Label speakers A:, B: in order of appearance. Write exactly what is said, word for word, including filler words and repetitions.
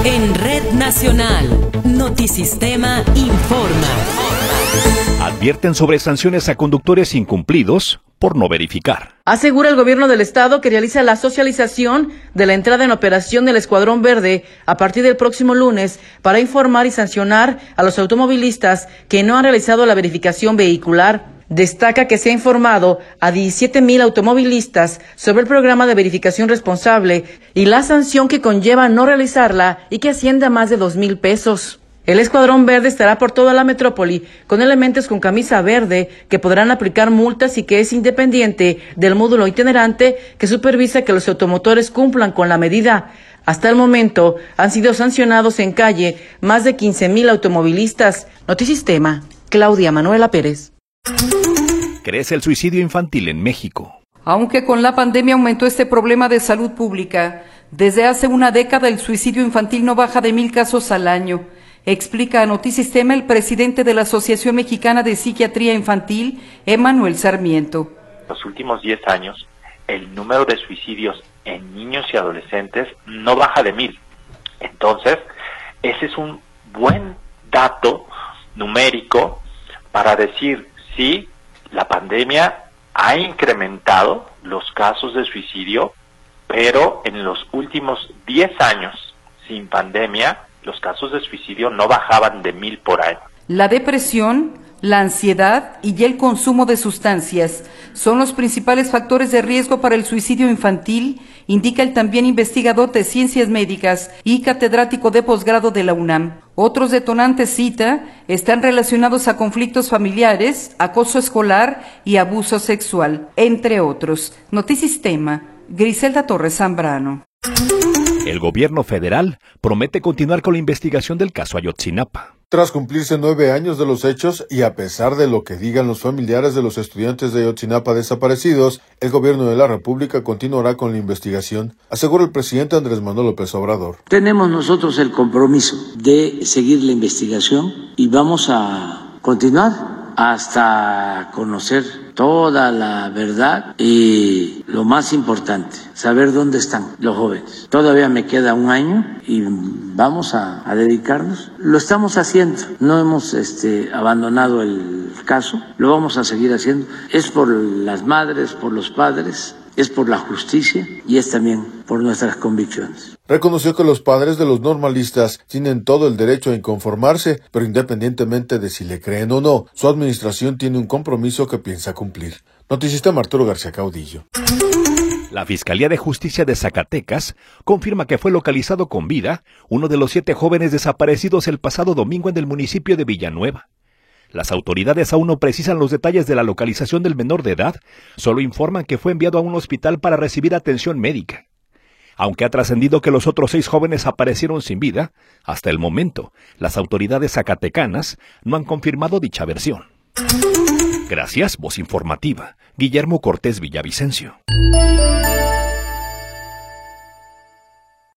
A: En Red Nacional, Notisistema informa.
B: Advierten sobre sanciones a conductores incumplidos por no verificar.
C: Asegura el gobierno del estado que realiza la socialización de la entrada en operación del Escuadrón Verde a partir del próximo lunes para informar y sancionar a los automovilistas que no han realizado la verificación vehicular. Destaca que se ha informado a diecisiete mil automovilistas sobre el programa de verificación responsable y la sanción que conlleva no realizarla y que asciende a más de dos mil pesos. El Escuadrón Verde estará por toda la metrópoli con elementos con camisa verde que podrán aplicar multas y que es independiente del módulo itinerante que supervisa que los automotores cumplan con la medida. Hasta el momento han sido sancionados en calle más de quince mil automovilistas. Notisistema, Claudia Manuela Pérez.
B: Crece el suicidio infantil en México.
D: Aunque con la pandemia aumentó este problema de salud pública, desde hace una década el suicidio infantil no baja de mil casos al año. Explica a Notisistema el presidente de la Asociación Mexicana de Psiquiatría Infantil, Emanuel Sarmiento.
E: En los últimos diez años, el número de suicidios en niños y adolescentes no baja de mil. Entonces, ese es un buen dato numérico para decir si la pandemia ha incrementado los casos de suicidio, pero en los últimos diez años sin pandemia, los casos de suicidio no bajaban de mil por año.
D: La depresión, la ansiedad y el consumo de sustancias son los principales factores de riesgo para el suicidio infantil, indica el también investigador de ciencias médicas y catedrático de posgrado de la UNAM. Otros detonantes, cita, están relacionados a conflictos familiares, acoso escolar y abuso sexual, entre otros. Notisistema, Griselda Torres Zambrano.
B: El gobierno federal promete continuar con la investigación del caso Ayotzinapa.
F: Tras cumplirse nueve años de los hechos y a pesar de lo que digan los familiares de los estudiantes de Ayotzinapa desaparecidos, el gobierno de la República continuará con la investigación, asegura el presidente Andrés Manuel López Obrador.
G: Tenemos nosotros el compromiso de seguir la investigación y vamos a continuar hasta conocer toda la verdad y lo más importante, saber dónde están los jóvenes. Todavía me queda un año y vamos a, a dedicarnos. Lo estamos haciendo, no hemos este, abandonado el caso, lo vamos a seguir haciendo. Es por las madres, por los padres, es por la justicia y es también por nuestras convicciones.
F: Reconoció que los padres de los normalistas tienen todo el derecho a inconformarse, pero independientemente de si le creen o no, su administración tiene un compromiso que piensa cumplir. Notisistema Arturo García Caudillo.
B: La Fiscalía de Justicia de Zacatecas confirma que fue localizado con vida uno de los siete jóvenes desaparecidos el pasado domingo en el municipio de Villanueva. Las autoridades aún no precisan los detalles de la localización del menor de edad, solo informan que fue enviado a un hospital para recibir atención médica. Aunque ha trascendido que los otros seis jóvenes aparecieron sin vida, hasta el momento, las autoridades zacatecanas no han confirmado dicha versión. Gracias, Voz Informativa. Guillermo Cortés Villavicencio.